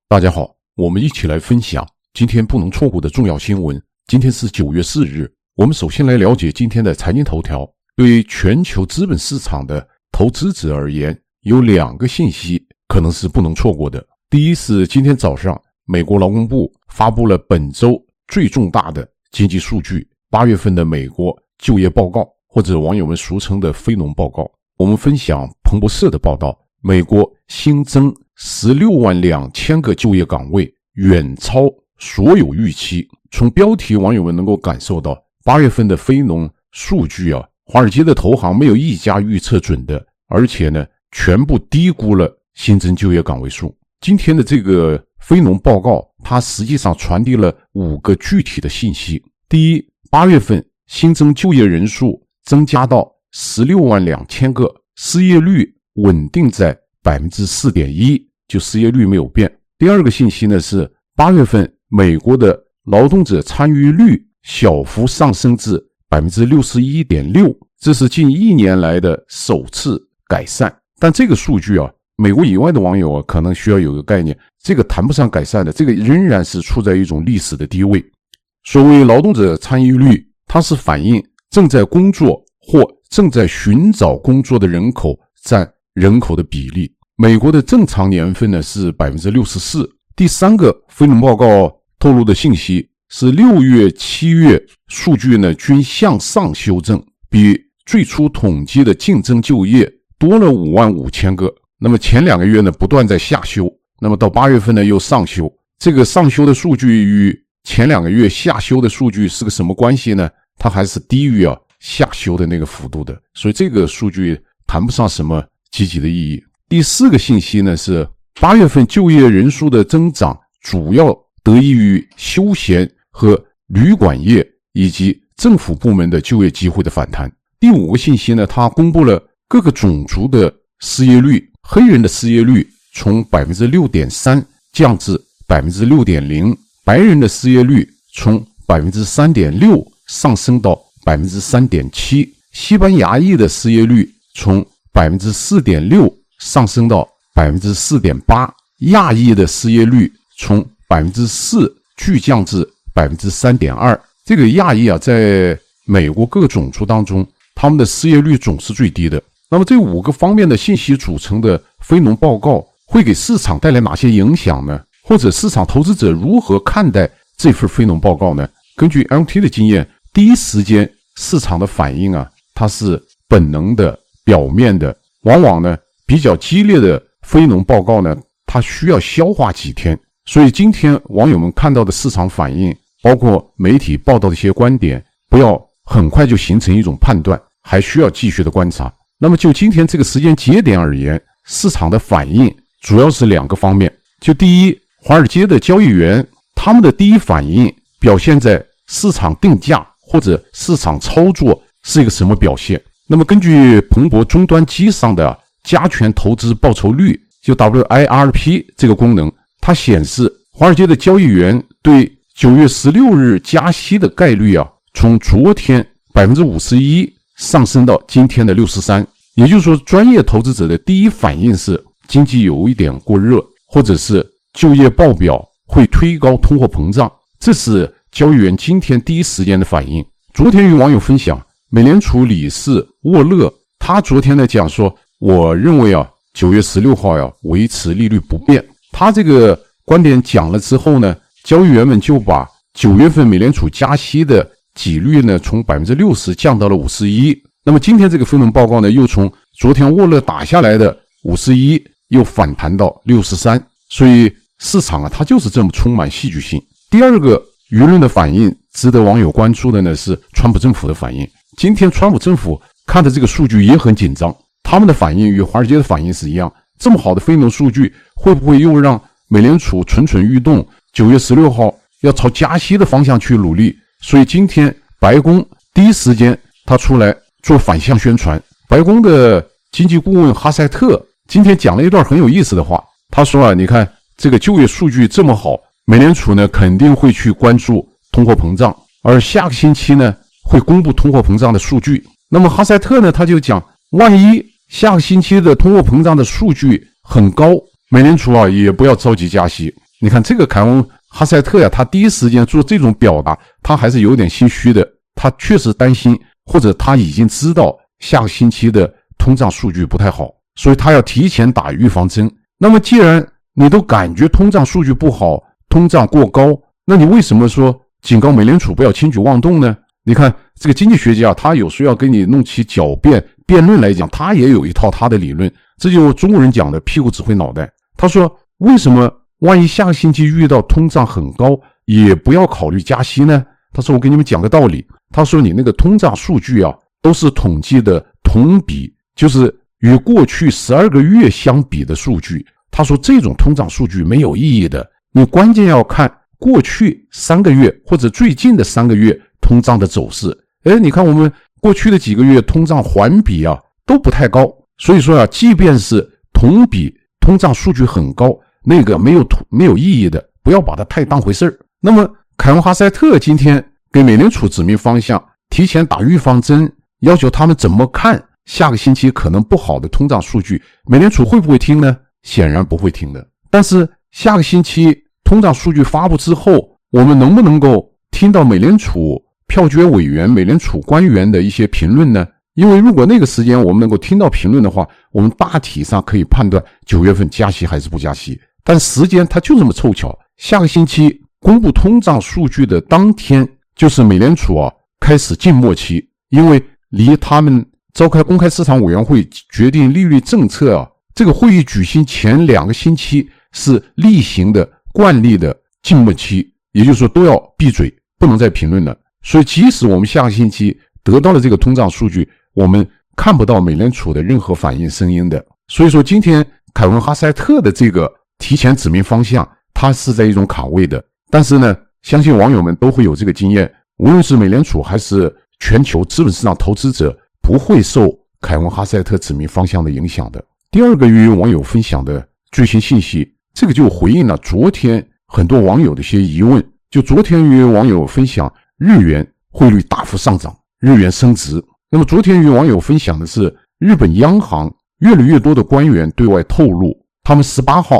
大家好，我们一起来分享今天不能错过的重要新闻。今天是9月4日，我们首先来了解今天的财经头条。对于全球资本市场的投资者而言，有2个信息可能是不能错过的。第一是今天早上，美国劳工部发布了本周最重大的经济数据，8月份的美国就业报告，或者网友们俗称的非农报告。我们分享彭博社的报道，美国新增16.2万个就业岗位，远超所有预期。从标题网友们能够感受到8月份的非农数据华尔街的投行没有一家预测准的，而且呢全部低估了新增就业岗位数。今天的这个非农报告，它实际上传递了5个具体的信息。第一，8月份新增就业人数增加到16.2万个，失业率稳定在 4.1%， 就失业率没有变。第二个信息呢是8月份美国的劳动者参与率小幅上升至 61.6%， 这是近1年来的首次改善。但这个数据美国以外的网友可能需要有个概念，这个谈不上改善的，这个仍然是处在一种历史的低位。所谓劳动者参与率，它是反映正在工作或正在寻找工作的人口占人口的比例。美国的正常年份呢是 64%。 第三个非农报告透露的信息是6月、7月数据呢均向上修正，比最初统计的竞争就业多了55000个。那么前2个月呢不断在下修，那么到8月份呢又上修。这个上修的数据与前2个月下修的数据是个什么关系呢？它还是低于下修的那个幅度的，所以这个数据谈不上什么积极的意义。第4个信息呢是8月份就业人数的增长主要得益于休闲和旅馆业以及政府部门的就业机会的反弹。第5个信息呢，它公布了各个种族的失业率，黑人的失业率从 6.3% 降至 6.0%， 白人的失业率从 3.6% 上升到 3.7%， 西班牙裔的失业率从 4.6% 上升到 4.8%， 亚裔的失业率从 4% 巨降至 3.2%。 这个亚裔在美国各个种族当中，他们的失业率总是最低的。那么这5个方面的信息组成的非农报告会给市场带来哪些影响呢？或者市场投资者如何看待这份非农报告呢？根据 LT 的经验，第一时间市场的反应它是本能的、表面的，往往呢比较激烈的非农报告呢，它需要消化几天。所以今天网友们看到的市场反应，包括媒体报道的一些观点，不要很快就形成一种判断，还需要继续的观察。那么就今天这个时间节点而言，市场的反应主要是2个方面。就第一，华尔街的交易员他们的第一反应表现在市场定价或者市场操作是一个什么表现。那么根据彭博终端机上的加权投资报酬率，就 WIRP 这个功能，它显示华尔街的交易员对9月16日加息的概率从昨天 51% 上升到今天的 63%。 也就是说，专业投资者的第一反应是经济有一点过热，或者是就业报表会推高通货膨胀，这是交易员今天第一时间的反应。昨天与网友分享，美联储理事沃勒他昨天呢讲说，我认为9月16号维持利率不变。他这个观点讲了之后呢，交易员们就把9月份美联储加息的几率呢从 60% 降到了 51%。 那么今天这个非农报告呢，又从昨天沃勒打下来的 51% 又反弹到 63%。 所以市场它就是这么充满戏剧性。第二个舆论的反应值得网友关注的呢是川普政府的反应。今天川普政府看的这个数据也很紧张，他们的反应与华尔街的反应是一样。这么好的非农数据会不会又让美联储蠢蠢欲动，9月16号要朝加息的方向去努力？所以今天白宫第一时间他出来做反向宣传。白宫的经济顾问哈塞特今天讲了一段很有意思的话，他说你看这个就业数据这么好，美联储呢肯定会去关注通货膨胀，而下个星期呢会公布通货膨胀的数据。那么哈塞特呢他就讲，万一下个星期的通货膨胀的数据很高，美联储也不要着急加息。 你看这个凯文哈塞特呀，他第一时间做这种表达，他还是有点心虚的，他确实担心，或者他已经知道下个星期的通胀数据不太好，所以他要提前打预防针。那么既然你都感觉通胀数据不好，通胀过高，那你为什么说警告美联储不要轻举妄动呢？你看这个经济学家，他有时候要跟你弄起狡辩论来讲，他也有一套他的理论，这就中国人讲的屁股指挥脑袋。他说为什么万一下个星期遇到通胀很高，也不要考虑加息呢？他说我给你们讲个道理，他说你那个通胀数据啊，都是统计的同比，就是与过去12个月相比的数据。他说这种通胀数据没有意义的，你关键要看过去3个月或者最近的3个月通胀的走势。你看我们过去的几个月通胀环比啊都不太高，所以说啊，即便是同比通胀数据很高，那个没有意义的，不要把它太当回事儿。那么凯文哈塞特今天给美联储指明方向，提前打预防针，要求他们怎么看下个星期可能不好的通胀数据，美联储会不会听呢？显然不会听的。但是下个星期通胀数据发布之后，我们能不能够听到美联储票决委员、美联储官员的一些评论呢？因为如果那个时间我们能够听到评论的话，我们大体上可以判断9月份加息还是不加息。但时间它就这么凑巧，下个星期公布通胀数据的当天，就是美联储开始静默期，因为离他们召开公开市场委员会决定利率政策这个会议举行前2个星期是例行的惯例的静默期，也就是说都要闭嘴，不能再评论了。所以即使我们下个星期得到了这个通胀数据，我们看不到美联储的任何反应声音的。所以说今天凯文哈塞特的这个提前指明方向，它是在一种卡位的。但是呢，相信网友们都会有这个经验，无论是美联储还是全球资本市场投资者，不会受凯文哈塞特指明方向的影响的。第二个与网友分享的最新信息，这个就回应了昨天很多网友的一些疑问。就昨天与网友分享日元汇率大幅上涨，日元升值。那么昨天与网友分享的是日本央行越来越多的官员对外透露，他们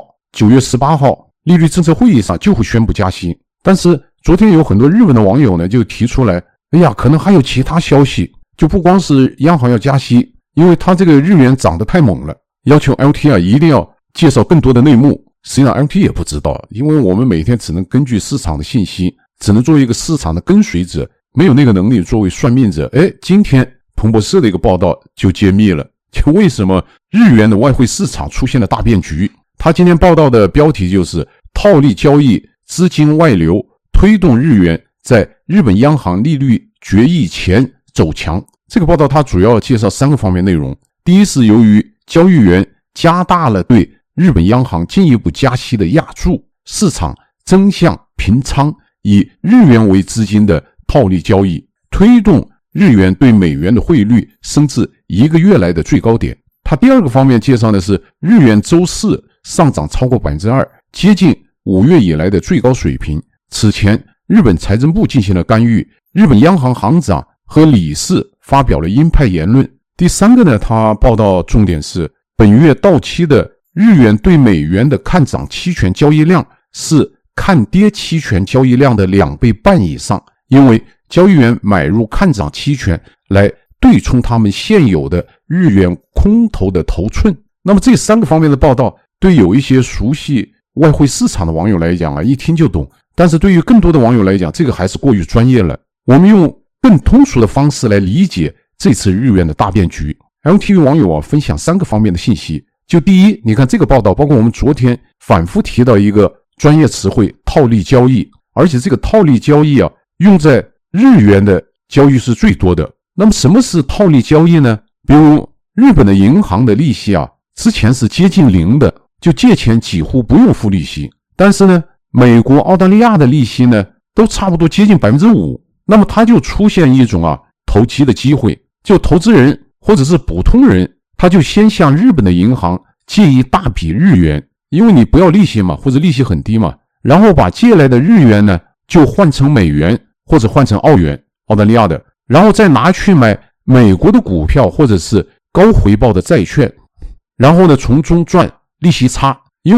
9月18号利率政策会议上就会宣布加息。但是昨天有很多日本的网友呢就提出来，可能还有其他消息，就不光是央行要加息，因为它这个日元涨得太猛了，要求 LT 一定要介绍更多的内幕。实际上 LT 也不知道，因为我们每天只能根据市场的信息，只能作为一个市场的跟随者，没有那个能力作为算命者。今天彭博社的一个报道就揭秘了，就为什么日元的外汇市场出现了大变局。他今天报道的标题就是套利交易资金外流推动日元在日本央行利率决议前走强。这个报道它主要介绍3个方面内容。第一是由于交易员加大了对日本央行进一步加息的押注，市场争相平仓以日元为资金的套利交易，推动日元对美元的汇率升至1个月来的最高点。它第二个方面介绍的是日元周四上涨超过 2%， 接近5月以来的最高水平。此前日本财政部进行了干预，日本央行行长和理事发表了鹰派言论。第三个呢，他报道重点是本月到期的日元对美元的看涨期权交易量是看跌期权交易量的2倍半以上，因为交易员买入看涨期权来对冲他们现有的日元空头的头寸。那么这3个方面的报道，对有一些熟悉外汇市场的网友来讲一听就懂，但是对于更多的网友来讲，这个还是过于专业了。我们用更通俗的方式来理解这次日元的大变局。LTV 网友分享3个方面的信息。就第一，你看这个报道，包括我们昨天反复提到一个专业词汇套利交易，而且这个套利交易用在日元的交易是最多的。那么什么是套利交易呢？比如日本的银行的利息之前是接近0的，就借钱几乎不用付利息。但是呢，美国、澳大利亚的利息呢都差不多接近 5%， 那么它就出现一种投机的机会，就投资人或者是普通人，他就先向日本的银行借一大笔日元，因为你不要利息嘛，或者利息很低嘛，然后把借来的日元呢就换成美元或者换成澳元，澳大利亚的，然后再拿去买美国的股票或者是高回报的债券，然后呢从中赚利息差。因为我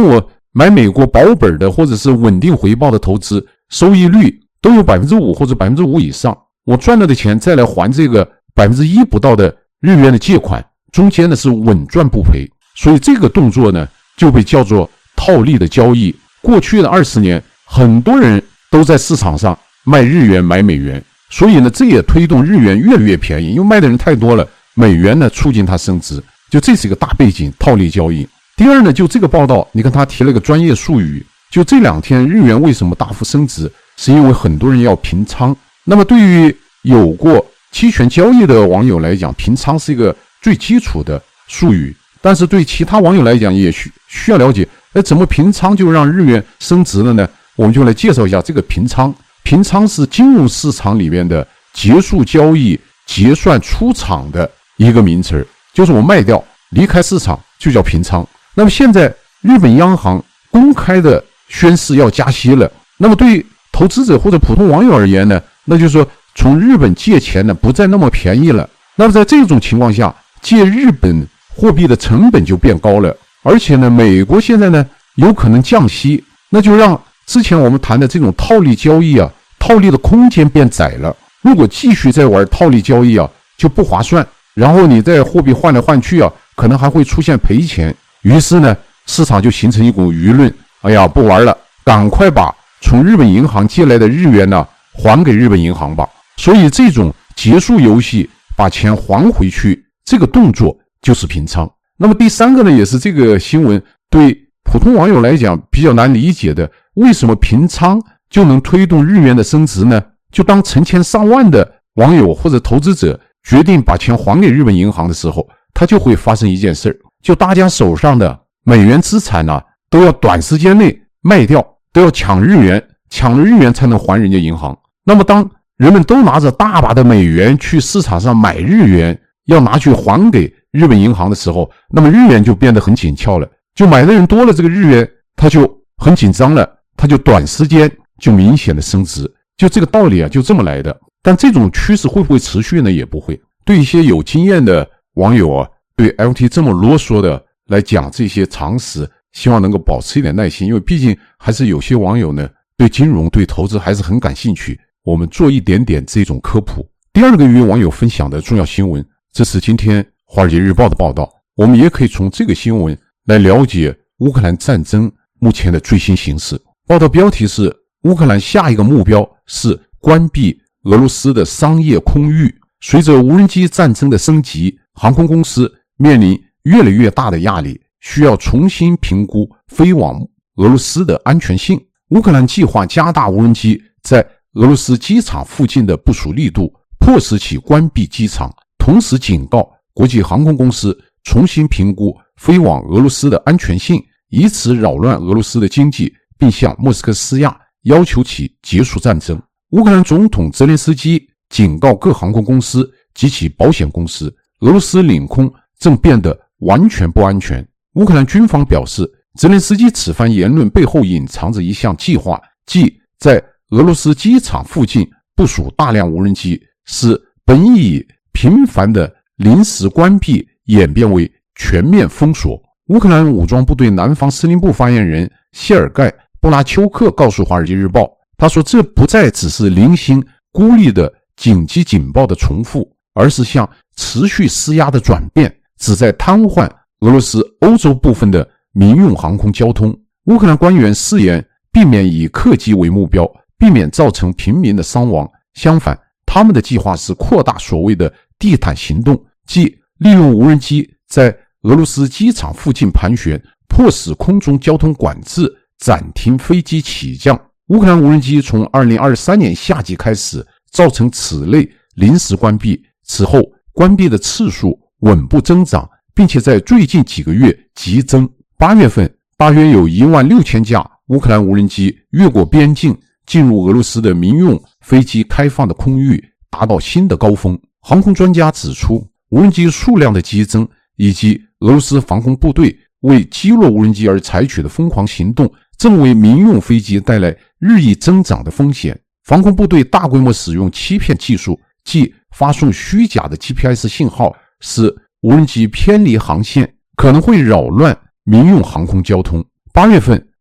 买美国保本的或者是稳定回报的投资，收益率都有 5% 或者 5% 以上，我赚了的钱再来还这个 1% 不到的日元的借款，中间呢是稳赚不赔。所以这个动作呢就被叫做套利的交易。过去的20年，很多人都在市场上卖日元买美元，所以呢这也推动日元越来越便宜，因为卖的人太多了，美元呢促进它升值，就这是一个大背景，套利交易。第二呢，就这个报道，你看他提了一个专业术语，就这2天日元为什么大幅升值，是因为很多人要平仓。那么对于有过期权交易的网友来讲，平仓是一个最基础的术语，但是对其他网友来讲也需要了解，怎么平仓就让日元升值了呢？我们就来介绍一下这个平仓。平仓是金融市场里面的结束交易、结算出场的一个名词，就是我卖掉离开市场就叫平仓。那么现在日本央行公开的宣示要加息了，那么对于投资者或者普通网友而言呢，那就是说从日本借钱呢不再那么便宜了。那么在这种情况下，借日本货币的成本就变高了，而且呢美国现在呢有可能降息，那就让之前我们谈的这种套利交易啊，套利的空间变窄了。如果继续在玩套利交易啊，就不划算，然后你在货币换来换去啊，可能还会出现赔钱。于是呢市场就形成一股舆论，哎呀不玩了，赶快把从日本银行借来的日元呢还给日本银行吧。所以这种结束游戏把钱还回去，这个动作就是平仓。那么第3个呢，也是这个新闻对普通网友来讲比较难理解的，为什么平仓就能推动日元的升值呢？就当成千上万的网友或者投资者决定把钱还给日本银行的时候，它就会发生一件事，就大家手上的美元资产呢都要短时间内卖掉，都要抢日元，抢了日元才能还人家银行。那么当人们都拿着大把的美元去市场上买日元，要拿去还给日本银行的时候，那么日元就变得很紧俏了，就买的人多了，这个日元它就很紧张了，它就短时间就明显的升值。就这个道理啊，就这么来的。但这种趋势会不会持续呢？也不会。对一些有经验的网友啊，对 LT 这么啰嗦的来讲这些常识，希望能够保持一点耐心，因为毕竟还是有些网友呢对金融对投资还是很感兴趣，我们做一点点这种科普。第2个与网友分享的重要新闻，这是今天华尔街日报的报道，我们也可以从这个新闻来了解乌克兰战争目前的最新形势。报道标题是乌克兰下一个目标是关闭俄罗斯的商业空域。随着无人机战争的升级，航空公司面临越来越大的压力，需要重新评估飞往俄罗斯的安全性。乌克兰计划加大无人机在俄罗斯机场附近的部署力度，迫使其关闭机场，同时警告国际航空公司重新评估飞往俄罗斯的安全性，以此扰乱俄罗斯的经济，并向莫斯科施压，要求其结束战争。乌克兰总统泽连斯基警告各航空公司及其保险公司，俄罗斯领空正变得完全不安全。乌克兰军方表示，泽连斯基此番言论背后隐藏着一项计划，即在俄罗斯机场附近部署大量无人机，使本以频繁的临时关闭演变为全面封锁。乌克兰武装部队南方司令部发言人谢尔盖·布拉丘克告诉《华尔街日报》，他说这不再只是零星孤立的紧急警报的重复，而是向持续施压的转变，旨在瘫痪俄罗斯欧洲部分的民用航空交通。乌克兰官员誓言避免以客机为目标，避免造成平民的伤亡。相反，他们的计划是扩大所谓的地毯行动，即利用无人机在俄罗斯机场附近盘旋，迫使空中交通管制，暂停飞机起降。乌克兰无人机从2023年夏季开始造成此类临时关闭，此后关闭的次数稳步增长，并且在最近几个月急增。8月份大约有16000架乌克兰无人机越过边境进入俄罗斯的民用飞机开放的空域，达到新的高峰。航空专家指出，无人机数量的激增以及俄罗斯防空部队为击落无人机而采取的疯狂行动，正为民用飞机带来日益增长的风险。防空部队大规模使用欺骗技术，即发送虚假的 GPS 信号，使无人机偏离航线，可能会扰乱民用航空交通。8月份，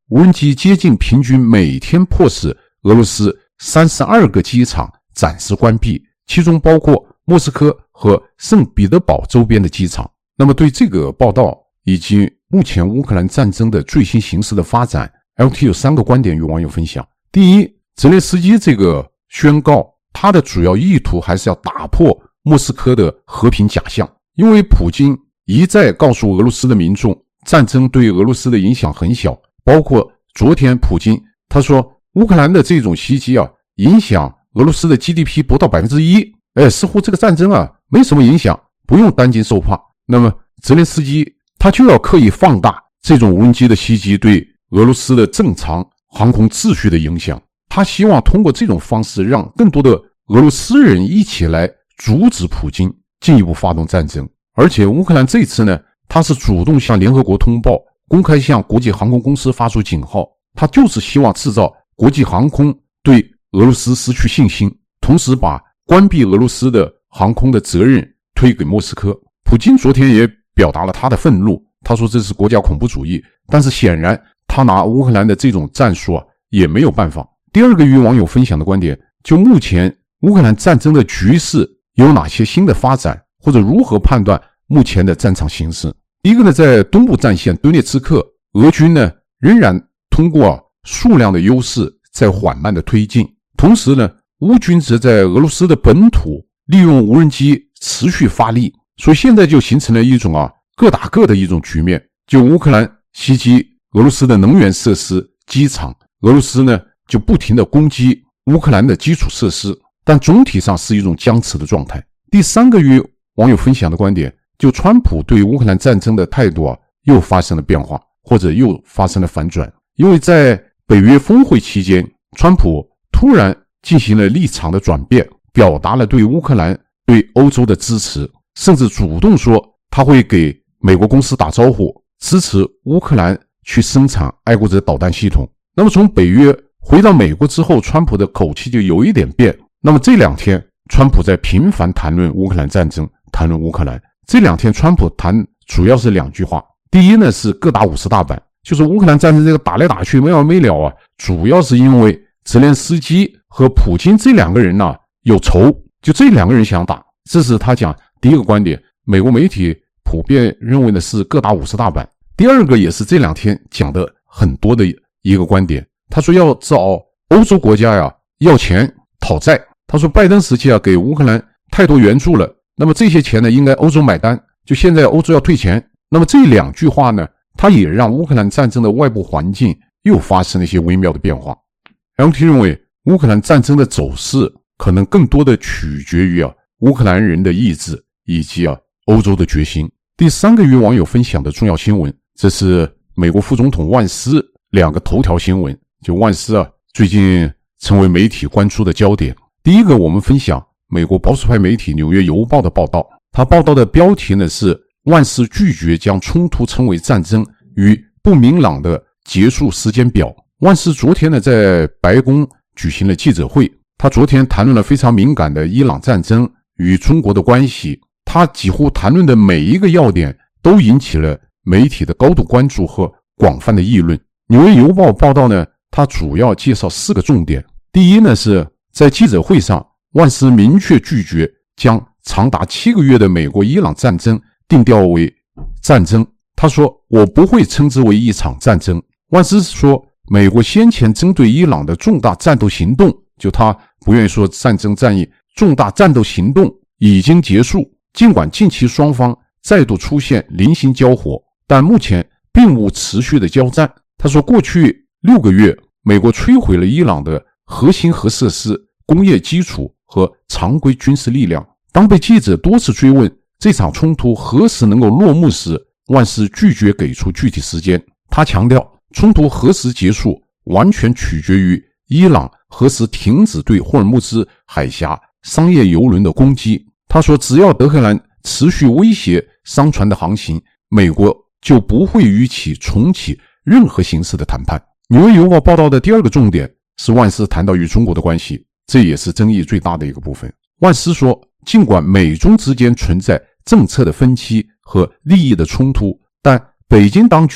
无人机接近平均每天迫使俄罗斯32个机场暂时关闭，其中包括莫斯科和圣彼得堡周边的机场。那么对这个报道以及目前乌克兰战争的最新形势的发展， LT 有3个观点与网友分享。第一，泽连斯基这个宣告，他的主要意图还是要打破莫斯科的和平假象，因为普京一再告诉俄罗斯的民众，战争对俄罗斯的影响很小，包括昨天普京他说乌克兰的这种袭击影响俄罗斯的 GDP 不到 1%， 似乎这个战争没什么影响，不用担惊受怕。那么泽连斯基他就要刻意放大这种无人机的袭击对俄罗斯的正常航空秩序的影响，他希望通过这种方式让更多的俄罗斯人一起来阻止普京进一步发动战争。而且乌克兰这次呢，他是主动向联合国通报，公开向国际航空公司发出警号，他就是希望制造国际航空对俄罗斯失去信心，同时把关闭俄罗斯的航空的责任推给莫斯科。普京昨天也表达了他的愤怒，他说这是国家恐怖主义，但是显然他拿乌克兰的这种战术也没有办法。第二个与网友分享的观点，就目前乌克兰战争的局势有哪些新的发展，或者如何判断目前的战场形势。第一个呢，在东部战线顿涅茨克，俄军呢仍然通过数量的优势在缓慢的推进，同时呢乌军则在俄罗斯的本土利用无人机持续发力，所以现在就形成了一种各打各的一种局面。就乌克兰袭击俄罗斯的能源设施、机场，俄罗斯呢就不停的攻击乌克兰的基础设施，但总体上是一种僵持的状态。第三个与网友分享的观点，就川普对乌克兰战争的态度又发生了变化，或者又发生了反转。因为在北约峰会期间，川普突然进行了立场的转变，表达了对乌克兰、对欧洲的支持，甚至主动说他会给美国公司打招呼，支持乌克兰去生产爱国者导弹系统。那么从北约回到美国之后，川普的口气就有一点变。那么这2天川普在频繁谈论乌克兰战争，谈论乌克兰。这2天川普谈主要是2句话。第一呢是各打50大板，就是乌克兰战争这个打来打去没完没了主要是因为泽连斯基和普京这2个人有仇，就这2个人想打，这是他讲第一个观点。美国媒体普遍认为的是各打50大板。第二个也是这2天讲的很多的一个观点，他说要找欧洲国家要钱讨债。他说拜登时期给乌克兰太多援助了，那么这些钱呢应该欧洲买单，就现在欧洲要退钱。那么这2句话呢，它也让乌克兰战争的外部环境又发生了一些微妙的变化。LT 认为乌克兰战争的走势可能更多的取决于乌克兰人的意志以及欧洲的决心。第3个与网友分享的重要新闻，这是美国副总统万斯2个头条新闻。就万斯最近成为媒体关注的焦点。第一个，我们分享美国保守派媒体《纽约邮报》的报道，他报道的标题呢是万斯拒绝将冲突称为战争与不明朗的结束时间表。万斯昨天呢在白宫举行了记者会，他昨天谈论了非常敏感的伊朗战争与中国的关系，他几乎谈论的每一个要点都引起了媒体的高度关注和广泛的议论。《纽约邮报》报道呢，他主要介绍4个重点。第一呢是在记者会上，万斯明确拒绝将长达7个月的美国伊朗战争定调为战争。他说我不会称之为一场战争。万斯说美国先前针对伊朗的重大战斗行动，就他不愿意说战争战役，重大战斗行动已经结束，尽管近期双方再度出现零星交火，但目前并无持续的交战。他说过去6个月，美国摧毁了伊朗的核心核设施、工业基础和常规军事力量。当被记者多次追问这场冲突何时能够落幕时，万斯拒绝给出具体时间。他强调冲突何时结束完全取决于伊朗何时停止对霍尔木兹海峡商业油轮的攻击。他说只要德黑兰持续威胁商船的航行，美国就不会与其重启任何形式的谈判。纽约邮报报道的第2个重点是万斯谈到与中国的关系，这也是争议最大的一个部分。万斯说，尽管美中之间存在政策的分歧和利益的冲突，但北京当局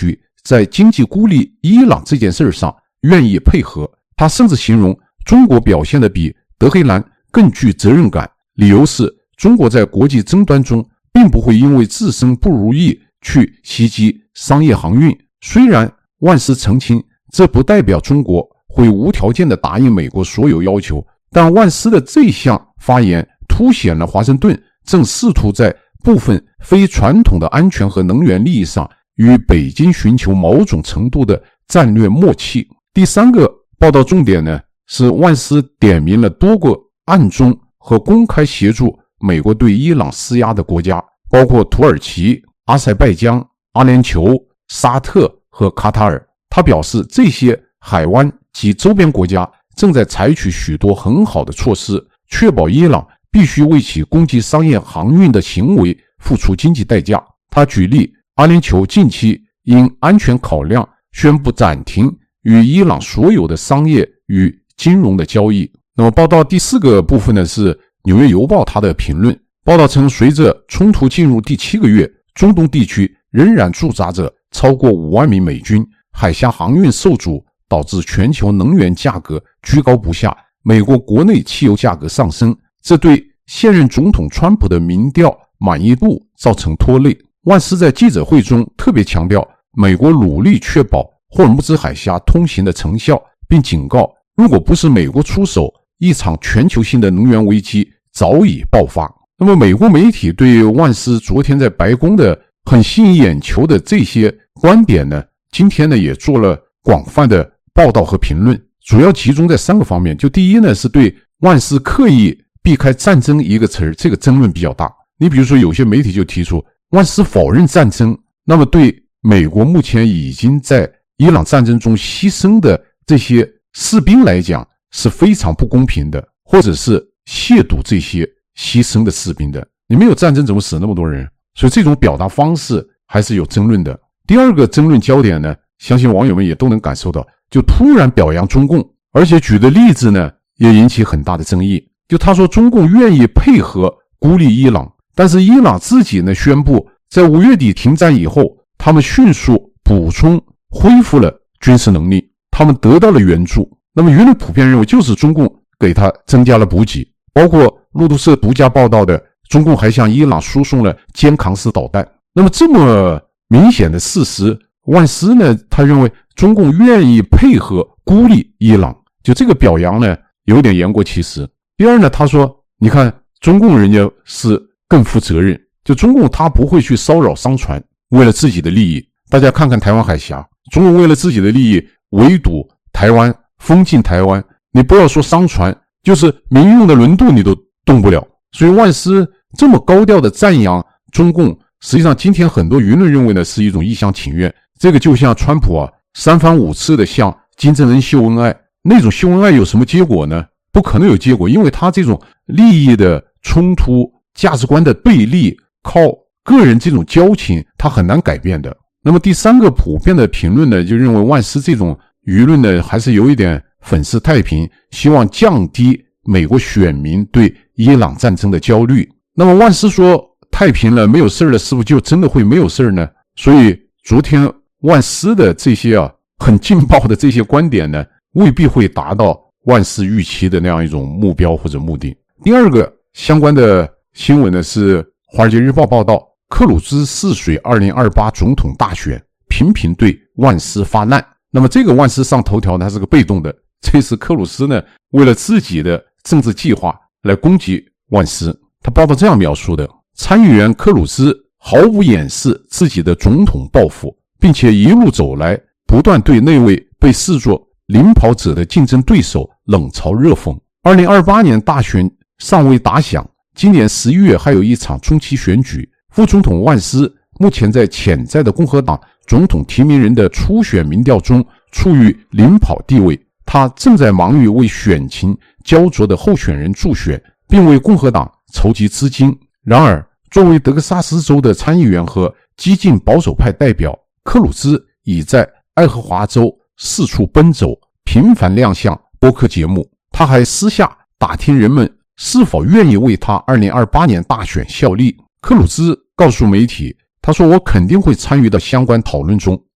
在经济孤立伊朗这件事上愿意配合。他甚至形容中国表现得比德黑兰更具责任感，理由是中国在国际争端中并不会因为自身不如意去袭击商业航运。虽然万斯澄清这不代表中国会无条件地答应美国所有要求，但万斯的这项发言凸显了华盛顿正试图在部分非传统的安全和能源利益上与北京寻求某种程度的战略默契。第三个报道重点呢，是万斯点名了多个暗中和公开协助美国对伊朗施压的国家，包括土耳其、阿塞拜疆、阿联酋、沙特和卡塔尔。他表示，这些海湾及周边国家正在采取许多很好的措施，确保伊朗必须为其攻击商业航运的行为付出经济代价。他举例，阿联酋近期因安全考量宣布暂停与伊朗所有的商业与金融的交易。那么报道第四个部分呢，是纽约邮报它的评论。报道称，随着冲突进入第7个月，中东地区仍然驻扎着超过5万名美军，海峡航运受阻，导致全球能源价格居高不下，美国国内汽油价格上升，这对现任总统川普的民调满意度造成拖累。万斯在记者会中特别强调，美国努力确保霍尔木兹海峡通行的成效，并警告，如果不是美国出手，一场全球性的能源危机早已爆发。那么美国媒体对万斯昨天在白宫的很吸引眼球的这些观点呢，今天呢也做了广泛的报道和评论，主要集中在3个方面。就第一呢，是对万斯刻意避开战争一个词儿，这个争论比较大。你比如说有些媒体就提出，万斯否认战争，那么对美国目前已经在伊朗战争中牺牲的这些士兵来讲是非常不公平的，或者是亵渎这些牺牲的士兵的。你没有战争怎么死那么多人？所以这种表达方式还是有争论的。第二个争论焦点呢，相信网友们也都能感受到，就突然表扬中共，而且举的例子呢也引起很大的争议。就他说中共愿意配合孤立伊朗，但是伊朗自己呢宣布在5月底停战以后，他们迅速补充恢复了军事能力，他们得到了援助。那么舆论普遍认为就是中共给他增加了补给，包括路透社独家报道的，中共还向伊朗输送了肩扛式导弹。那么这么明显的事实，万斯呢他认为中共愿意配合孤立伊朗，就这个表扬呢有点言过其实。第二呢，他说你看中共人家是更负责任，就中共他不会去骚扰商船，为了自己的利益。大家看看台湾海峡，中共为了自己的利益围堵台湾，封禁台湾，你不要说商船，就是民用的轮渡你都动不了。所以万斯这么高调的赞扬中共，实际上今天很多舆论认为呢是一种一厢情愿。这个就像川普3番5次的向金正恩秀恩爱，那种秀恩爱有什么结果呢？不可能有结果，因为他这种利益的冲突、价值观的对立，靠个人这种交情他很难改变的。那么第三个普遍的评论呢，就认为万斯这种舆论呢还是有一点粉饰太平，希望降低美国选民对伊朗战争的焦虑。那么万斯说太平了，没有事了，是不是就真的会没有事呢？所以昨天万斯的这些很劲爆的这些观点呢，未必会达到万斯预期的那样一种目标或者目的。第二个相关的新闻呢，是华尔街日报报道，克鲁兹试水2028总统大选，频频对万斯发难。那么这个万斯上头条呢，他是个被动的，这次克鲁兹呢为了自己的政治计划来攻击万斯。他报道这样描述的，参议员克鲁兹毫无掩饰自己的总统抱负，并且一路走来不断对那位被视作领跑者的竞争对手冷嘲热讽。2028年大选尚未打响，今年11月还有一场中期选举，副总统万斯目前在潜在的共和党总统提名人的初选民调中处于领跑地位，他正在忙于为选情焦灼的候选人助选，并为共和党筹集资金。然而作为德克萨斯州的参议员和激进保守派代表，克鲁兹已在爱荷华州四处奔走，频繁亮相播客节目。他还私下打听人们是否愿意为他2028年大选效力。克鲁兹告诉媒体，他说我肯定会参与到相关讨论中，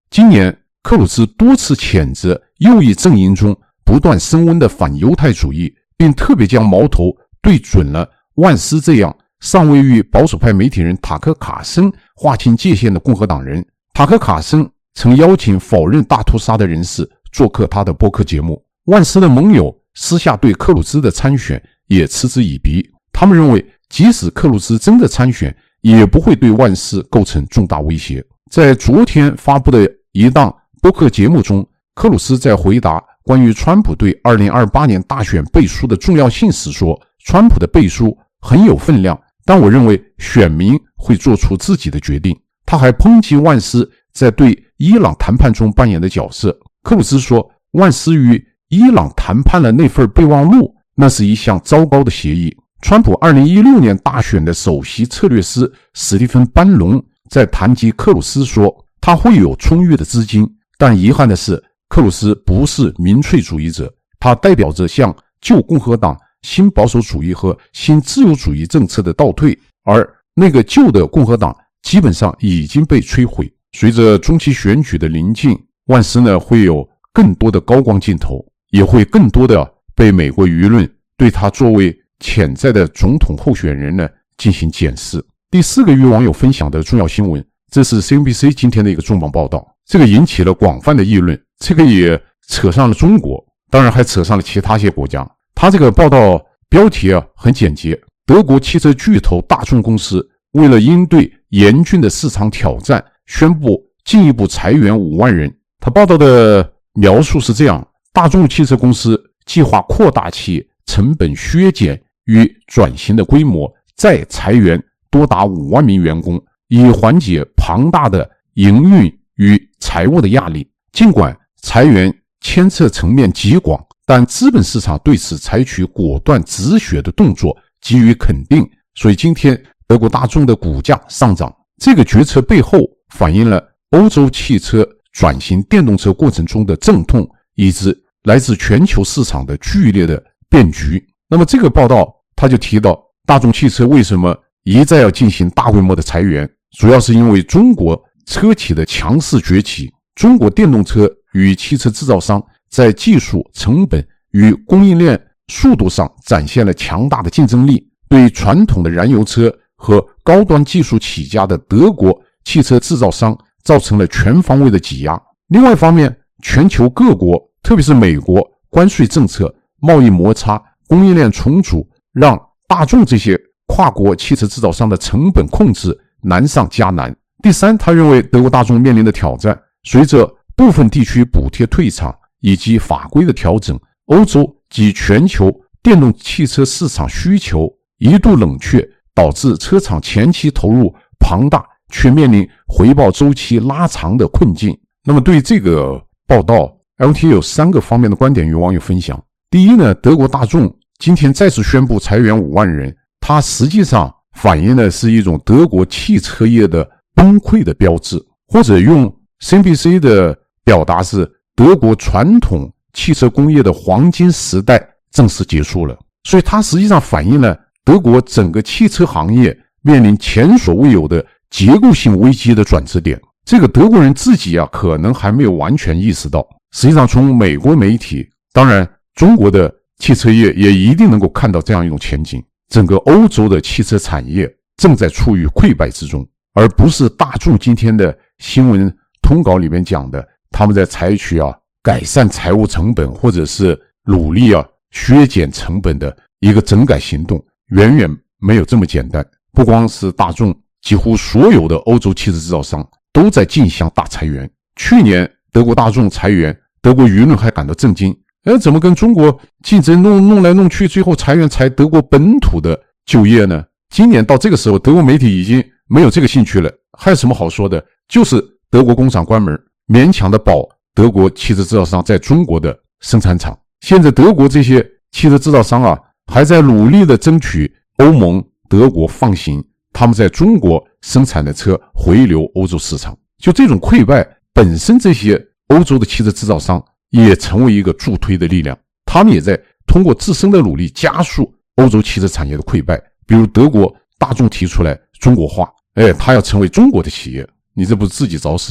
今年克鲁兹多次谴责右翼阵营中不断升温的反犹太主义，并特别将矛头对准了万斯这样尚未与保守派媒体人塔克·卡森划清界限的共和党人。塔克·卡森曾邀请否认大屠杀的人士做客他的播客节目。万斯的盟友私下对克鲁兹的参选也嗤之以鼻，他们认为即使克鲁兹真的参选，也不会对万斯构成重大威胁。在昨天发布的一档播客节目中，克鲁兹在回答关于川普对2028年大选背书的重要性时说，川普的背书很有分量，但我认为选民会做出自己的决定。他还抨击万斯在对伊朗谈判中扮演的角色。克鲁兹说，万斯与伊朗谈判了那份备忘录，那是一项糟糕的协议。川普2016年大选的首席策略师史蒂芬·班农在谈及克鲁斯说，他会有充裕的资金，但遗憾的是，克鲁斯不是民粹主义者，他代表着向旧共和党新保守主义和新自由主义政策的倒退，而那个旧的共和党基本上已经被摧毁。随着中期选举的临近，万斯呢会有更多的高光镜头，也会更多的被美国舆论对他作为潜在的总统候选人呢进行检视。第四个与网友分享的重要新闻，这是 CNBC 今天的一个重磅报道，这个引起了广泛的议论，这个也扯上了中国，当然还扯上了其他些国家。他这个报道标题很简洁，德国汽车巨头大众公司为了应对严峻的市场挑战，宣布进一步裁员5万人。他报道的描述是这样，大众汽车公司计划扩大其成本削减与转型的规模，再裁员多达5万名员工，以缓解庞大的营运与财务的压力。尽管裁员牵涉层面极广，但资本市场对此采取果断止血的动作给予肯定，所以今天德国大众的股价上涨。这个决策背后反映了欧洲汽车转型电动车过程中的阵痛，以及来自全球市场的剧烈的变局。那么这个报道他就提到，大众汽车为什么一再要进行大规模的裁员，主要是因为中国车企的强势崛起。中国电动车与汽车制造商在技术、成本与供应链速度上展现了强大的竞争力，对传统的燃油车和高端技术起家的德国汽车制造商造成了全方位的挤压。另外一方面，全球各国，特别是美国，关税政策、贸易摩擦、供应链重组，让大众这些跨国汽车制造商的成本控制难上加难。第三，他认为德国大众面临的挑战，随着部分地区补贴退场以及法规的调整，欧洲及全球电动汽车市场需求一度冷却，导致车厂前期投入庞大，却面临回报周期拉长的困境。那么对这个报道 ，LT 有3个方面的观点与网友分享。第一呢，德国大众今天再次宣布裁员5万人，它实际上反映的是一种德国汽车业的崩溃的标志，或者用 CNBC 的表达是，德国传统汽车工业的黄金时代正式结束了。所以它实际上反映了德国整个汽车行业面临前所未有的结构性危机的转折点。这个德国人自己可能还没有完全意识到，实际上从美国媒体，当然中国的汽车业也一定能够看到这样一种前景，整个欧洲的汽车产业正在处于溃败之中，而不是大众今天的新闻通稿里面讲的，他们在采取改善财务成本或者是努力削减成本的一个整改行动，远远没有这么简单。不光是大众，几乎所有的欧洲汽车制造商都在竞相大裁员。去年德国大众裁员，德国舆论还感到震惊，怎么跟中国竞争弄来弄去，最后裁员裁德国本土的就业呢？今年到这个时候，德国媒体已经没有这个兴趣了，还有什么好说的？就是德国工厂关门，勉强的保德国汽车制造商在中国的生产厂。现在德国这些汽车制造商还在努力的争取欧盟、德国放行他们在中国生产的车回流欧洲市场。就这种溃败本身，这些欧洲的汽车制造商也成为一个助推的力量，他们也在通过自身的努力加速欧洲汽车产业的溃败。比如德国大众提出来中国化，他要成为中国的企业，你这不是自己找死吗？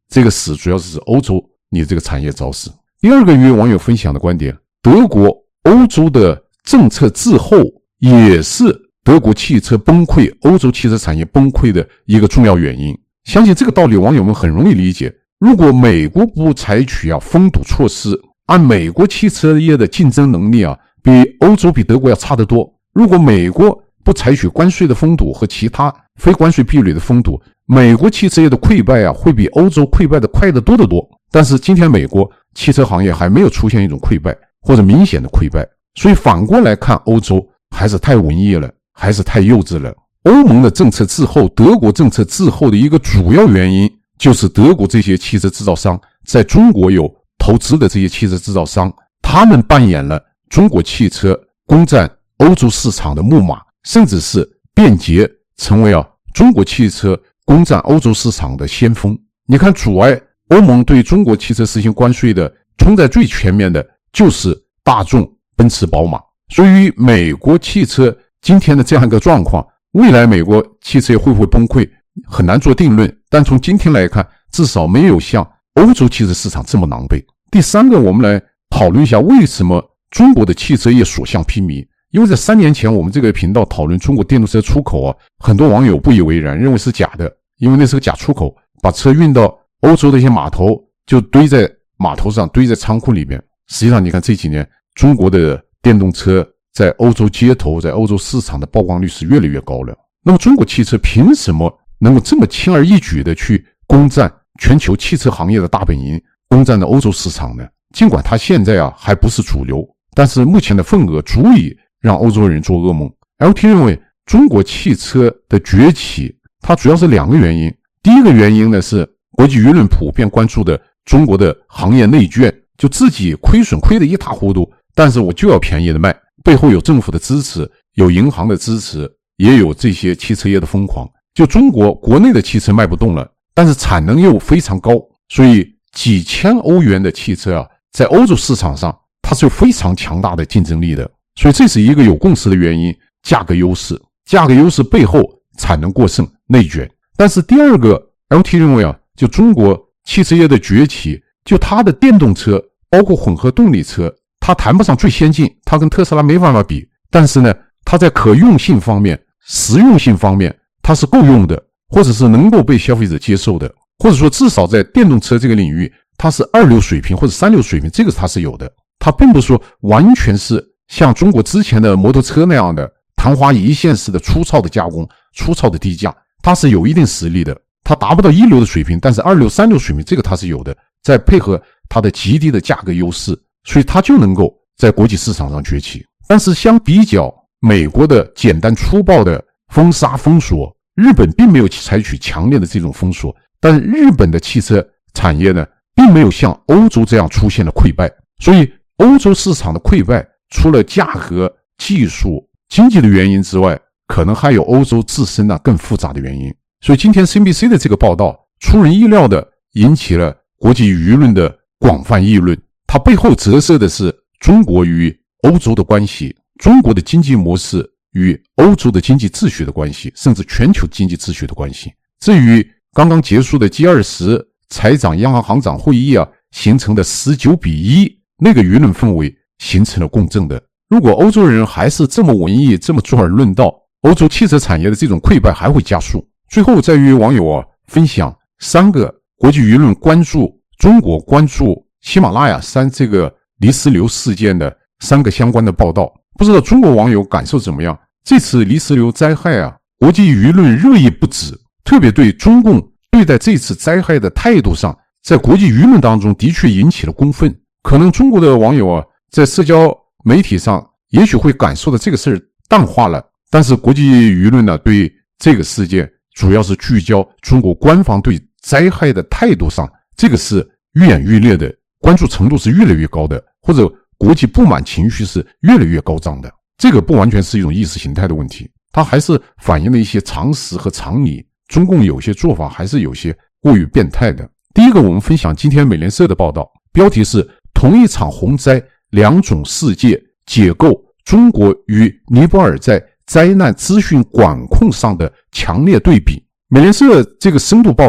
这个死主要是指欧洲你这个产业找死。第二个与网友分享的观点，德国、欧洲的政策滞后也是德国汽车崩溃、欧洲汽车产业崩溃的一个重要原因。相信这个道理网友们很容易理解。如果美国不采取封堵措施，按美国汽车业的竞争能力比欧洲比德国要差得多。如果美国不采取关税的封堵和其他非关税壁垒的封堵，美国汽车业的溃败会比欧洲溃败的快得多得多。但是今天美国汽车行业还没有出现一种溃败或者明显的溃败，所以反过来看欧洲还是太文艺了，还是太幼稚了。欧盟的政策滞后，德国政策滞后的一个主要原因就是德国这些汽车制造商在中国有投资的这些汽车制造商，他们扮演了中国汽车攻占欧洲市场的木马，甚至是便捷成为中国汽车攻占欧洲市场的先锋。你看，阻碍欧盟对中国汽车实行关税的冲在最前面的就是大众、奔驰、宝马。所以美国汽车今天的这样一个状况，未来美国汽车业会不会崩溃很难做定论，但从今天来看，至少没有像欧洲汽车市场这么狼狈。第三个，我们来讨论一下为什么中国的汽车业所向披靡。因为在3年前我们这个频道讨论中国电动车出口很多网友不以为然，认为是假的，因为那是个假出口，把车运到欧洲的一些码头就堆在码头上，堆在仓库里面。实际上你看这几年中国的电动车在欧洲街头、在欧洲市场的曝光率是越来越高了。那么中国汽车凭什么能够这么轻而易举的去攻占全球汽车行业的大本营，攻占了欧洲市场呢？尽管它现在还不是主流，但是目前的份额足以让欧洲人做噩梦。 LT 认为中国汽车的崛起它主要是2个原因。第一个原因呢是国际舆论普遍关注的中国的行业内卷，就自己亏损亏得一塌糊涂，但是我就要便宜的卖，背后有政府的支持，有银行的支持，也有这些汽车业的疯狂。就中国国内的汽车卖不动了，但是产能又非常高，所以几千欧元的汽车在欧洲市场上它是有非常强大的竞争力的。所以这是一个有共识的原因，价格优势。价格优势背后产能过剩、内卷。但是第二个 LT 认为就中国汽车业的崛起，就它的电动车包括混合动力车，它谈不上最先进，它跟特斯拉没办法比，但是呢它在可用性方面、实用性方面它是够用的，或者是能够被消费者接受的，或者说至少在电动车这个领域它是2流水平或者3流水平，这个它是有的。它并不是说完全是像中国之前的摩托车那样的昙花一现式的粗糙的加工、粗糙的低价，它是有一定实力的。它达不到1流的水平，但是2流、3流水平这个它是有的，再配合它的极低的价格优势，所以它就能够在国际市场上崛起。但是相比较美国的简单粗暴的封杀封锁，日本并没有采取强烈的这种封锁，但是日本的汽车产业呢，并没有像欧洲这样出现了溃败。所以欧洲市场的溃败除了价格、技术、经济的原因之外，可能还有欧洲自身更复杂的原因。所以今天 CNBC 的这个报道出人意料的引起了国际舆论的广泛议论，它背后折射的是中国与欧洲的关系，中国的经济模式与欧洲的经济秩序的关系，甚至全球经济秩序的关系。至于刚刚结束的 G20 财长央行行长会议形成的19-1，那个舆论氛围形成了共振的。如果欧洲人还是这么文艺，这么坐而论道，欧洲汽车产业的这种溃败还会加速。最后再与网友分享3个国际舆论关注中国、关注喜马拉雅山这个泥石流事件的3个相关的报道。不知道中国网友感受怎么样？这次泥石流灾害国际舆论热议不止，特别对中共对待这次灾害的态度上，在国际舆论当中的确引起了公愤。可能中国的网友在社交媒体上也许会感受到这个事淡化了，但是国际舆论对这个事件主要是聚焦中国官方对灾害的态度上，这个是愈演愈烈的，关注程度是越来越高的，或者国际不满情绪是越来越高涨的。这个不完全是一种意识形态的问题，它还是反映了一些常识和常理。中共有些做法还是有些过于变态的。第一个，我们分享今天美联社的报道，标题是同一场洪灾2种世界，解构中国与尼泊尔在灾难资讯管控上的强烈对比。美联社这个深度报道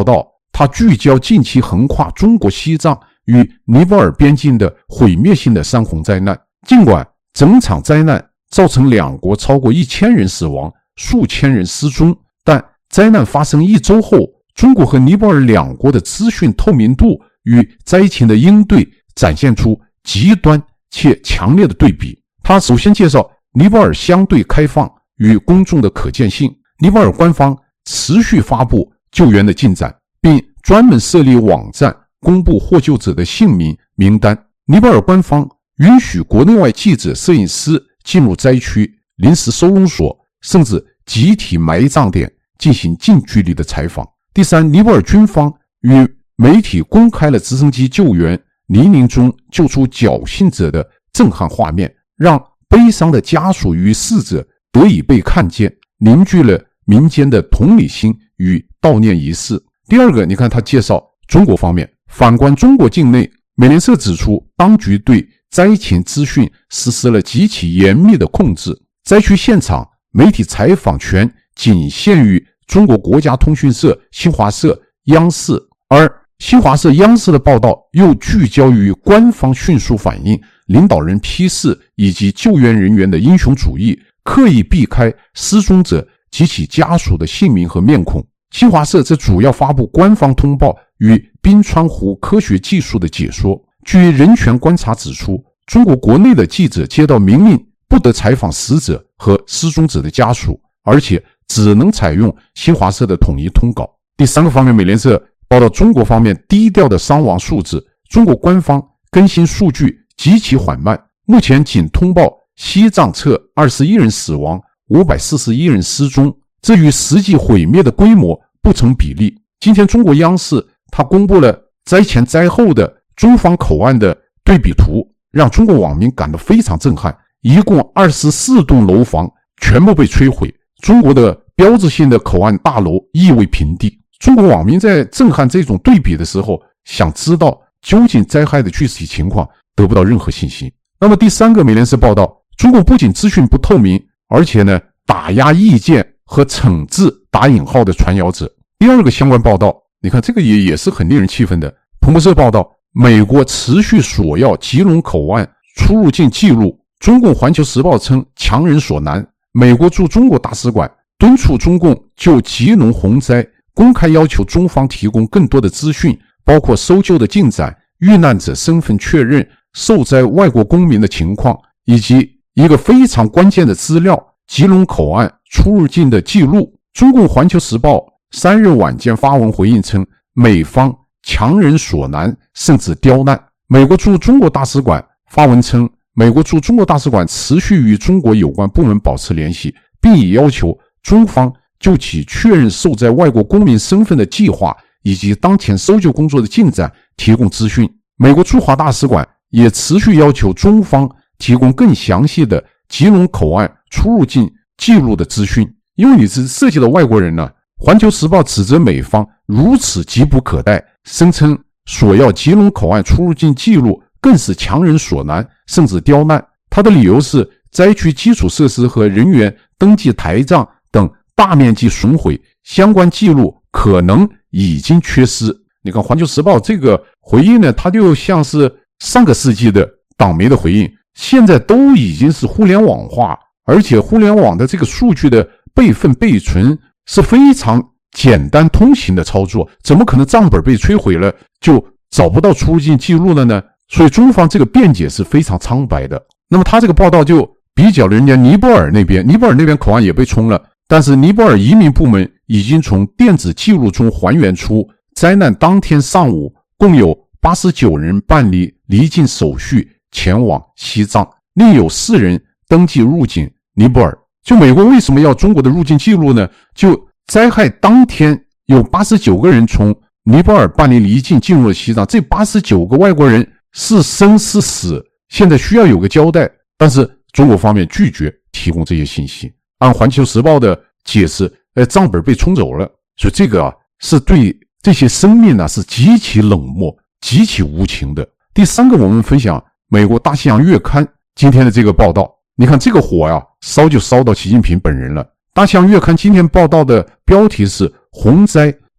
它聚焦近期横跨中国西藏与尼泊尔边境的毁灭性的山洪灾难。尽管整场灾难造成两国超过1000人死亡，数千人失踪，但灾难发生1周后，中国和尼泊尔两国的资讯透明度与灾情的应对展现出极端且强烈的对比。他首先介绍尼泊尔相对开放与公众的可见性，尼泊尔官方持续发布救援的进展，并专门设立网站公布获救者的姓名名单。尼泊尔官方允许国内外记者、摄影师进入灾区、临时收容所，甚至集体埋葬点进行近距离的采访。第三，尼泊尔军方与媒体公开了直升机救援泥泞中救出侥幸者的震撼画面，让悲伤的家属与逝者得以被看见，凝聚了民间的同理心与悼念仪式。第二个，你看他介绍中国方面，反观中国境内，美联社指出，当局对灾情资讯实施了极其严密的控制，灾区现场媒体采访权仅限于中国国家通讯社、新华社、央视，而新华社、央视的报道又聚焦于官方迅速反应、领导人批示以及救援人员的英雄主义，刻意避开失踪者及其家属的姓名和面孔。新华社则主要发布官方通报与冰川湖科学技术的解说。据人权观察指出，中国国内的记者接到明令不得采访死者和失踪者的家属，而且只能采用新华社的统一通稿。第三个方面，美联社报道中国方面低调的伤亡数字，中国官方更新数据极其缓慢，目前仅通报西藏侧21人死亡，541人失踪，这与实际毁灭的规模不成比例。今天中国央视它公布了灾前灾后的中方口岸的对比图，让中国网民感到非常震撼。一共24栋楼房全部被摧毁，中国的标志性的口岸大楼夷为平地。中国网民在震撼这种对比的时候，想知道究竟灾害的具体情况，得不到任何信息。那么第三个，美联社报道，中国不仅资讯不透明，而且打压意见和惩治打引号的传谣者。第二个相关报道，你看这个也是很令人气愤的。彭博社报道，美国持续索要吉隆口岸出入境记录，中共环球时报称强人所难。美国驻中国大使馆敦促中共就吉隆洪灾公开要求中方提供更多的资讯，包括搜救的进展、遇难者身份确认、受灾外国公民的情况，以及一个非常关键的资料，吉隆口岸出入境的记录。中共环球时报3日晚间发文回应称，美方强人所难，甚至刁难。美国驻中国大使馆发文称，美国驻中国大使馆持续与中国有关部门保持联系，并已要求中方就其确认受灾外国公民身份的计划以及当前搜救工作的进展提供资讯。美国驻华大使馆也持续要求中方提供更详细的吉隆口岸出入境记录的资讯。因为你是涉及到外国人呢，环球时报指责美方如此急不可待，声称索要吉隆口岸出入境记录更是强人所难，甚至刁难。他的理由是灾区基础设施和人员登记台账等大面积损毁，相关记录可能已经缺失。你看环球时报这个回应呢，它就像是上个世纪的党媒的回应，现在都已经是互联网化，而且互联网的这个数据的备份备存是非常简单通行的操作，怎么可能账本被摧毁了就找不到出入境记录了呢？所以中方这个辩解是非常苍白的。那么他这个报道就比较人家尼泊尔那边口岸也被冲了，但是尼泊尔移民部门已经从电子记录中还原出灾难当天上午共有89人办理离境手续前往西藏，另有4人登记入境尼泊尔。就美国为什么要中国的入境记录呢？就灾害当天有89个人从尼泊尔办理离境进入了西藏，这89个外国人是生是死，现在需要有个交代，但是中国方面拒绝提供这些信息。按环球时报的解释，账本被冲走了，所以这个是对这些生命是极其冷漠、极其无情的。第三个，我们分享美国大西洋月刊今天的这个报道。你看这个火烧就烧到习近平本人了。大西洋月刊今天报道的标题是洪灾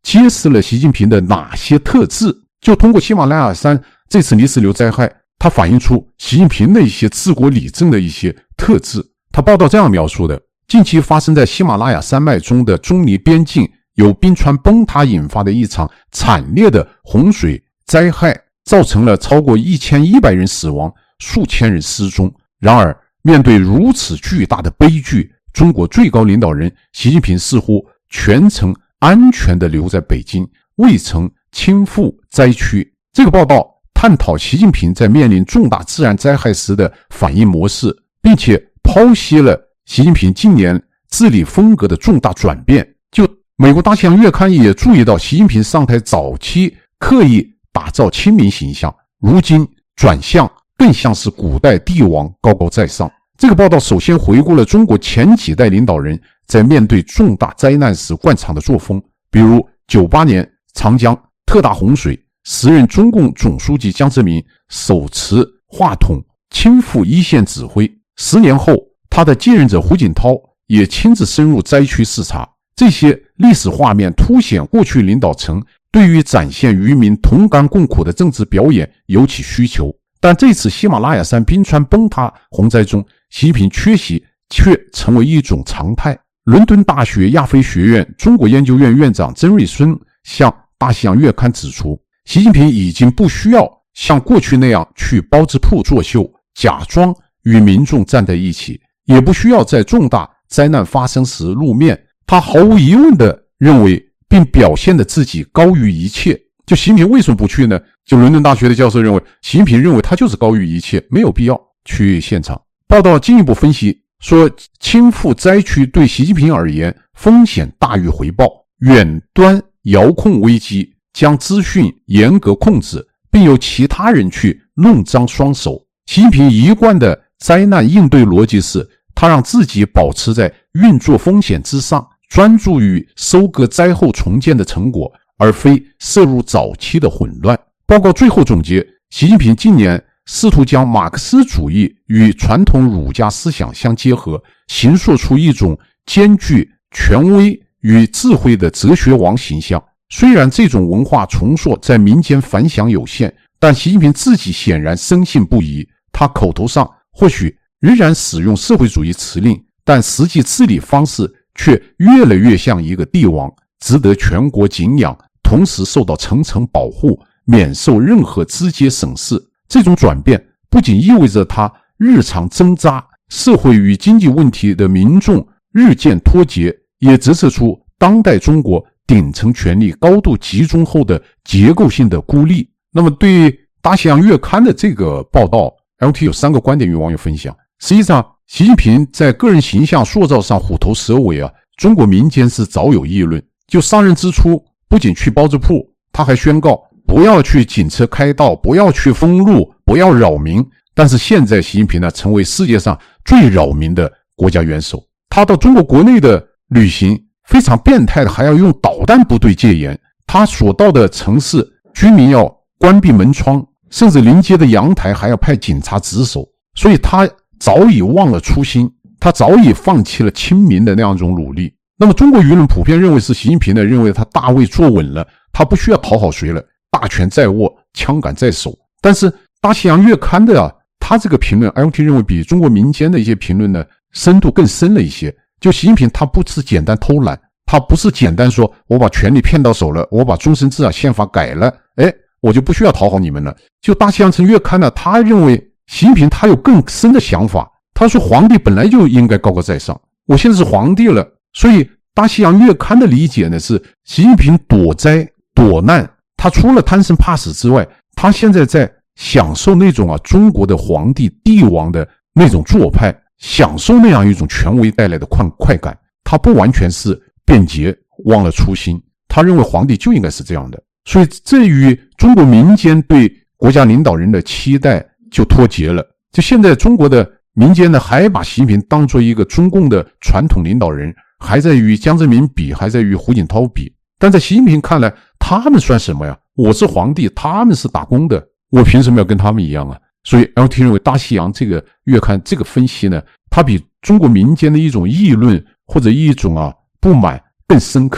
揭示了习近平的哪些特质。就通过喜马拉雅山这次泥石流灾害，它反映出习近平的一些治国理政的一些特质。他报道这样描述的：近期发生在喜马拉雅山脉中的中尼边境由冰川崩塌引发的一场惨烈的洪水灾害，造成了超过1100人死亡，数千人失踪。然而，面对如此巨大的悲剧，中国最高领导人习近平似乎全程安全地留在北京，未曾亲赴灾区。这个报道探讨习近平在面临重大自然灾害时的反应模式，并且剖析了习近平近年治理风格的重大转变。就美国大西洋月刊也注意到，习近平上台早期刻意打造亲民形象，如今转向更像是古代帝王高高在上。这个报道首先回顾了中国前几代领导人在面对重大灾难时惯常的作风，比如98年长江特大洪水，时任中共总书记江泽民手持话筒亲赴一线指挥。10年后，他的继任者胡锦涛也亲自深入灾区视察。这些历史画面凸显过去领导层对于展现渔民同甘共苦的政治表演有其需求。但这次喜马拉雅山冰川崩塌洪灾中，习近平缺席却成为一种常态。伦敦大学亚非学院中国研究院院长曾瑞孙向大西洋月刊指出，习近平已经不需要像过去那样去包子铺作秀，假装与民众站在一起，也不需要在重大灾难发生时露面。他毫无疑问地认为并表现得自己高于一切。就习近平为什么不去呢？就伦敦大学的教授认为，习近平认为他就是高于一切，没有必要去现场。报道进一步分析说，亲赴灾区对习近平而言风险大于回报，远端遥控危机，将资讯严格控制，并由其他人去弄脏双手。习近平一贯的灾难应对逻辑是，他让自己保持在运作风险之上，专注于收割灾后重建的成果，而非涉入早期的混乱。报告最后总结，习近平近年试图将马克思主义与传统儒家思想相结合，形塑出一种兼具权威与智慧的哲学王形象。虽然这种文化重塑在民间反响有限，但习近平自己显然深信不疑。他口头上或许仍然使用社会主义辞令，但实际治理方式却越来越像一个帝王，值得全国敬仰，同时受到层层保护，免受任何直接审视。这种转变不仅意味着他日常挣扎社会与经济问题的民众日渐脱节，也折射出当代中国顶层权力高度集中后的结构性的孤立。那么对于大西洋月刊的这个报道， LT 有3个观点与网友分享。实际上，习近平在个人形象塑造上虎头蛇尾中国民间是早有议论。就上任之初，不仅去包子铺，他还宣告不要去警车开道，不要去封路，不要扰民。但是现在习近平成为世界上最扰民的国家元首。他到中国国内的旅行非常变态的，还要用导弹部队戒严。他所到的城市居民要关闭门窗，甚至临街的阳台还要派警察值守。所以他早已忘了初心，他早已放弃了亲民的那样一种努力。那么中国舆论普遍认为是习近平认为他大位坐稳了，他不需要讨好谁了，大权在握，枪杆在手。但是大西洋月刊的他这个评论 LT 认为比中国民间的一些评论深度更深了一些。就习近平他不是简单偷懒，他不是简单说我把权力骗到手了，我把终身制宪法改了，我就不需要讨好你们了。就大西洋城月刊他认为习近平他有更深的想法。他说皇帝本来就应该高高在上，我现在是皇帝了。所以大西洋月刊的理解是习近平躲灾躲难，他除了贪生怕死之外，他现在在享受那种中国的皇帝帝王的那种做派，享受那样一种权威带来的快感。他不完全是便捷，忘了初心，他认为皇帝就应该是这样的。所以这与中国民间对国家领导人的期待就脱节了。就现在中国的民间还把习近平当作一个中共的传统领导人，还在与江泽民比，还在与胡锦涛比。但在习近平看来，他们算什么呀？我是皇帝，他们是打工的，我凭什么要跟他们一样啊？所以 LT 认为大西洋这个月刊这个分析它比中国民间的一种议论或者一种不满更深刻。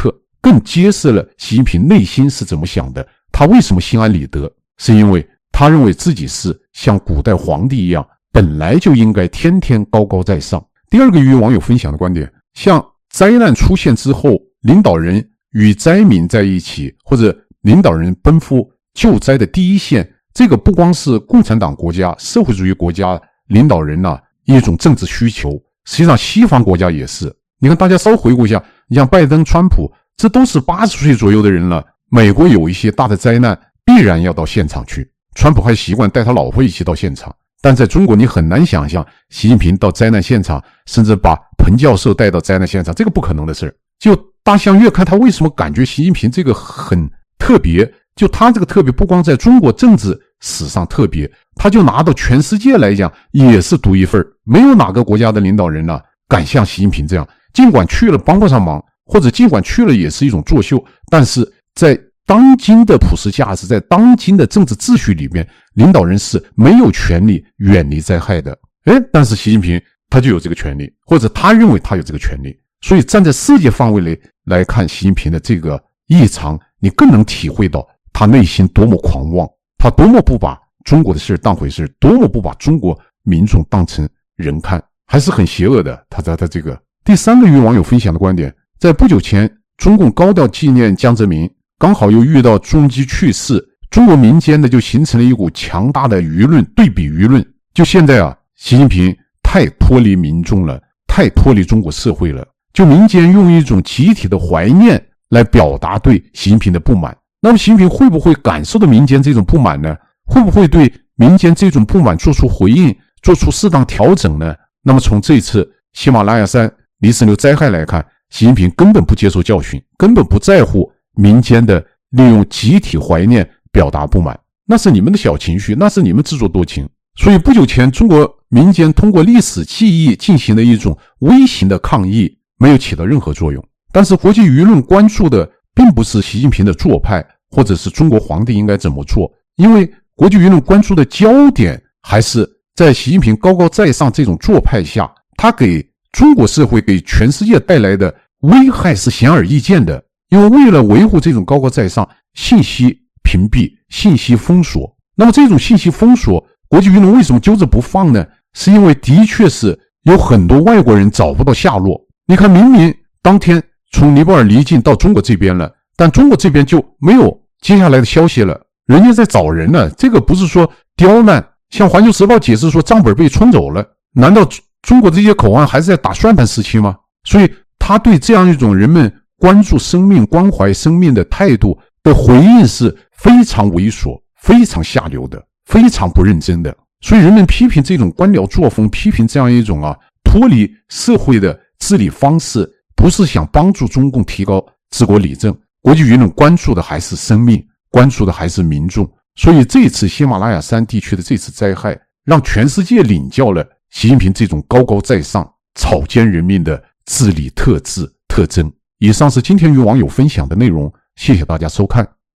更揭示了习近平内心是怎么想的。他为什么心安理得？是因为他认为自己是像古代皇帝一样，本来就应该天天高高在上。第二个与网友分享的观点，像灾难出现之后，领导人与灾民在一起，或者领导人奔赴救灾的第一线，这个不光是共产党国家、社会主义国家领导人一种政治需求，实际上西方国家也是。你看大家稍微回顾一下，你像拜登、川普，这都是80岁左右的人了。美国有一些大的灾难必然要到现场去，川普还习惯带他老婆一起到现场。但在中国你很难想象习近平到灾难现场，甚至把彭教授带到灾难现场，这个不可能的事。就大象月刊他为什么感觉习近平这个很特别，就他这个特别不光在中国政治史上特别，他就拿到全世界来讲也是独一份。没有哪个国家的领导人敢像习近平这样，尽管去了帮不上忙，或者尽管去了也是一种作秀，但是在当今的普世价值，在当今的政治秩序里面，领导人是没有权利远离灾害的。但是习近平他就有这个权利，或者他认为他有这个权利。所以站在世界范围来看习近平的这个异常，你更能体会到他内心多么狂妄，他多么不把中国的事当回事，多么不把中国民众当成人看，还是很邪恶的。他这个第三个与网友分享的观点，在不久前中共高调纪念江泽民，刚好又遇到朱镕基去世，中国民间就形成了一股强大的舆论，对比舆论。就现在习近平太脱离民众了，太脱离中国社会了，就民间用一种集体的怀念来表达对习近平的不满。那么习近平会不会感受到民间这种不满呢？会不会对民间这种不满做出回应，做出适当调整呢？那么从这次喜马拉雅山泥石流灾害来看，习近平根本不接受教训，根本不在乎民间的利用集体怀念表达不满，那是你们的小情绪，那是你们自作多情。所以不久前中国民间通过历史记忆进行的一种微型的抗议，没有起到任何作用。但是国际舆论关注的并不是习近平的做派，或者是中国皇帝应该怎么做，因为国际舆论关注的焦点还是在习近平高高在上这种做派下，他给中国社会给全世界带来的危害是显而易见的。因为为了维护这种高高在上，信息屏蔽、信息封锁，那么这种信息封锁，国际舆论为什么揪着不放呢？是因为的确是有很多外国人找不到下落。你看，明明当天从尼泊尔离境到中国这边了，但中国这边就没有接下来的消息了，人家在找人呢。这个不是说刁难，像环球时报解释说账本被冲走了，难道中国这些口岸还是在打算盘时期吗？所以他对这样一种人们关注生命、关怀生命的态度的回应是非常猥琐、非常下流的、非常不认真的。所以人们批评这种官僚作风，批评这样一种脱离社会的治理方式，不是想帮助中共提高治国理政。国际舆论关注的还是生命，关注的还是民众。所以这次喜马拉雅山地区的这次灾害，让全世界领教了习近平这种高高在上、草菅人命的治理特质特征。以上是今天与网友分享的内容，谢谢大家收看。